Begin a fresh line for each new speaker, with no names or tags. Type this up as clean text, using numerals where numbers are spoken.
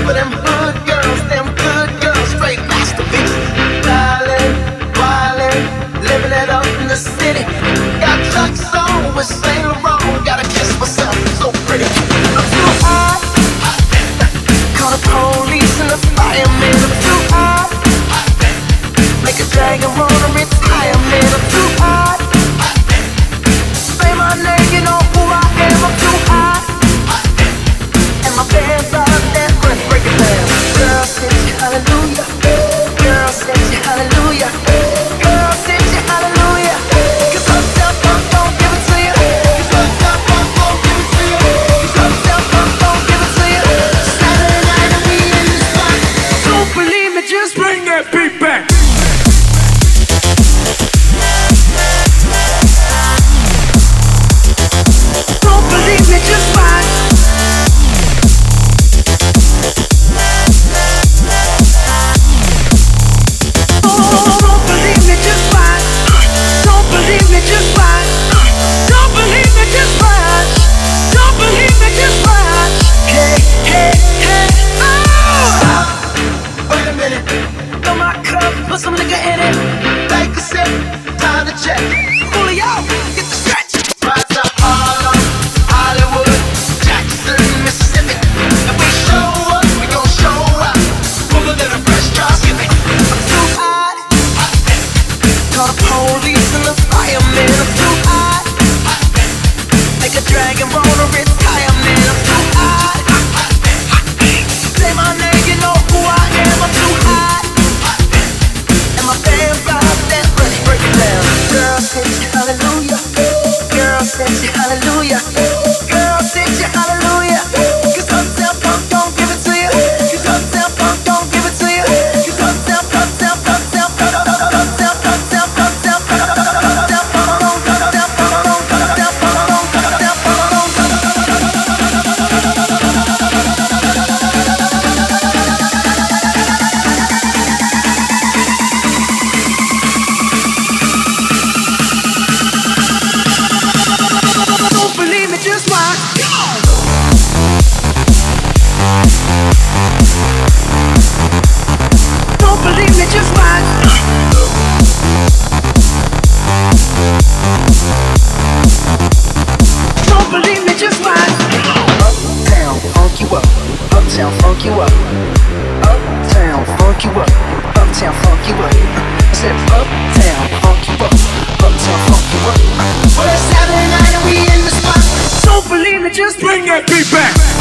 For them good girls, straight masterpieces. Wildin', wildin', living it up in the city. Got Chuck's on with Saint Laurent. Gotta kiss myself, so pretty. I'm too hot. Call the police and the fireman. I'm too hot. Make a dragon wanna retire, man. I'm too hot. Say my name, you know who I am. I'm too hot. And my band's out there, let's break it down. Girl, sing you hallelujah. Girl, sing you hallelujah. Girl, sing you hallelujah. 'Cause Uptown Funk don't give it to you. 'Cause Uptown Funk don't give it to you. 'Cause Uptown Funk don't give it to you. Saturday night and we in the spot. Don't believe me, just bring that beat back. Don't believe me, just watch. Don't believe me, just watch. Don't believe me, just watch. Don't believe me, just watch. Don't believe me, just watch. Hey, hey, hey, oh! Wait a minute. Fill my cup, put some nigga in it. Take a sip, time to check. Julio, get the stretch. Right to Harlem, Hollywood, Jackson, Mississippi. If we show up, we gon' show up. Fuller than a fresh drop. I'm too hot. Call the police and the fireman. I'm too hot. Make a dragon wanna retire, man. I'm too hot. Say my name, you know who I am. I'm too hot. And my fans out there, let's break it down. Girl, sing you hallelujah. Girl, sing you hallelujah. Girl, sing you hallelujah. 'Cause Uptown Funk don't give it to you. 'Cause Uptown Funk don't give it to you. 'Cause Uptown Funk, Uptown Funk, Uptown Funk, Uptown Funk, Uptown Funk, Uptown Funk, Uptown Funk, Uptown Funk, Uptown Don't believe me, just watch. Don't believe me, just watch. Don't believe me, just watch. Uptown, funk you up. Uptown, funk you up. Uptown, funk you up. Uptown, funk you up. I said uptown, funk you up. Uptown, funk you up. Well, it's Saturday night and we in the spot. Don't believe me, just bring that beat back.